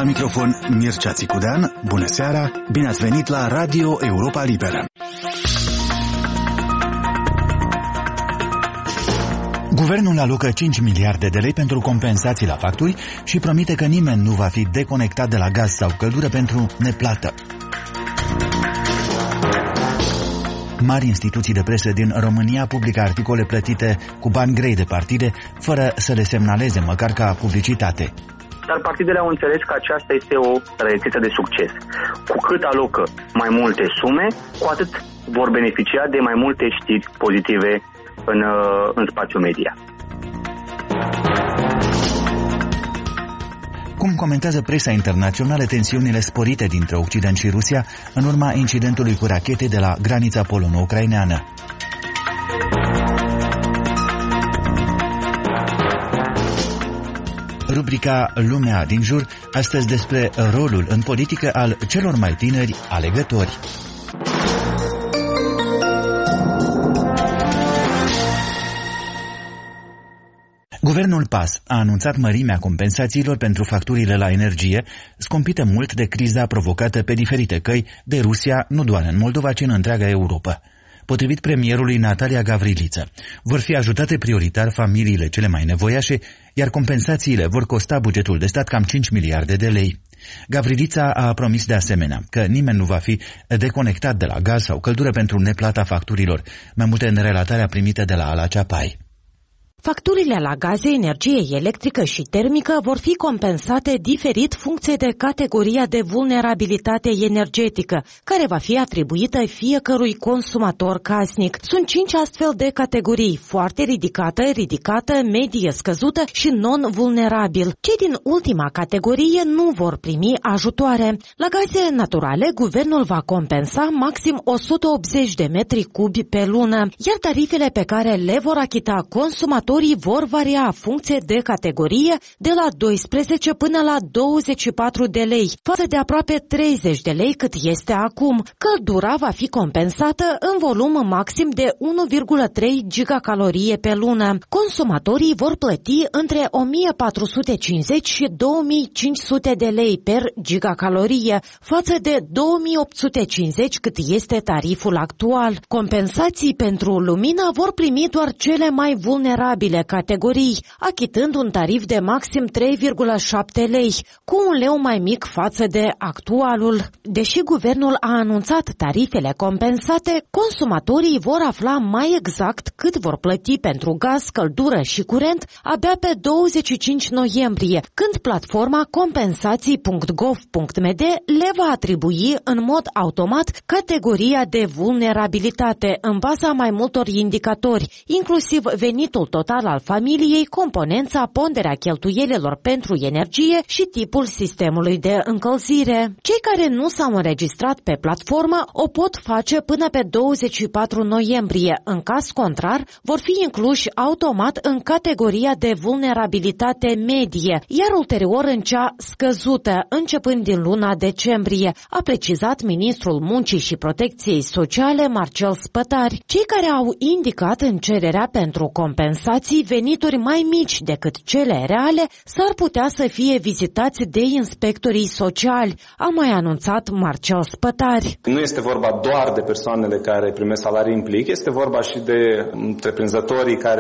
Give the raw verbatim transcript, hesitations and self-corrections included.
microfon Mircea Țicudean. Bună seara, bine ați venit la Radio Europa Liberă. Guvernul alocă cinci miliarde de lei pentru compensații la facturi și promite că nimeni nu va fi deconectat de la gaz sau căldură pentru neplată. Mari instituții de presă din România publică articole plătite cu bani grei de partide, fără să le semnaleze măcar ca publicitate. Dar partidele au înțeles că aceasta este o rețetă de succes. Cu cât alocă mai multe sume, cu atât vor beneficia de mai multe știri pozitive în, în spațiul media. Cum comentează presa internațională tensiunile sporite dintre Occident și Rusia în urma incidentului cu rachete de la granița polono-ucraineană? Rubrica Lumea din jur, astăzi despre rolul în politică al celor mai tineri alegători. Guvernul P A S a anunțat mărimea compensațiilor pentru facturile la energie, scumpită mult de criza provocată pe diferite căi de Rusia, nu doar în Moldova, ci în întreaga Europa. Potrivit premierului Natalia Gavriliță, vor fi ajutate prioritar familiile cele mai nevoiașe, iar compensațiile vor costa bugetul de stat cam cinci miliarde de lei. Gavrilița a promis de asemenea că nimeni nu va fi deconectat de la gaz sau căldură pentru neplata facturilor. Mai multe în relatarea primită de la Ala Ceapai. Facturile la gaze, energie electrică și termică vor fi compensate diferit funcție de categoria de vulnerabilitate energetică, care va fi atribuită fiecărui consumator casnic. Sunt cinci astfel de categorii: foarte ridicată, ridicată, medie scăzută și non-vulnerabil. Cei din ultima categorie nu vor primi ajutoare. La gaze naturale, guvernul va compensa maxim o sută optzeci de metri cubi pe lună, iar tarifele pe care le vor achita consumatorii vor varia în funcție de categorie de la doisprezece până la douăzeci și patru de lei, față de aproape treizeci de lei cât este acum. Căldura va fi compensată în volum maxim de unu virgulă trei gigacalorie pe lună. Consumatorii vor plăti între o mie patru sute cincizeci și două mii cinci sute de lei per gigacalorie, față de două mii opt sute cincizeci cât este tariful actual. Compensații pentru lumină vor primi doar cele mai vulnerabile categorii, achitând un tarif de maxim trei virgulă șapte lei, cu un leu mai mic față de actualul. Deși guvernul a anunțat tarifele compensate, consumatorii vor afla mai exact cât vor plăti pentru gaz, căldură și curent abia pe douăzeci și cinci noiembrie, când platforma compensații punct gov punct m d le va atribui în mod automat categoria de vulnerabilitate în baza mai multor indicatori, inclusiv venitul total al familiei, componența, ponderea cheltuielilor pentru energie și tipul sistemului de încălzire. Cei care nu s-au înregistrat pe platformă o pot face până pe douăzeci și patru noiembrie. În caz contrar, vor fi incluși automat în categoria de vulnerabilitate medie, iar ulterior în cea scăzută, începând din luna decembrie, a precizat ministrul Muncii și Protecției Sociale Marcel Spătari. Cei care au indicat în cererea pentru compensații venituri mai mici decât cele reale s-ar putea să fie vizitați de inspectorii sociali, a mai anunțat Marcel Spătari. Nu este vorba doar de persoanele care primesc salarii în plic, este vorba și de întreprinzătorii care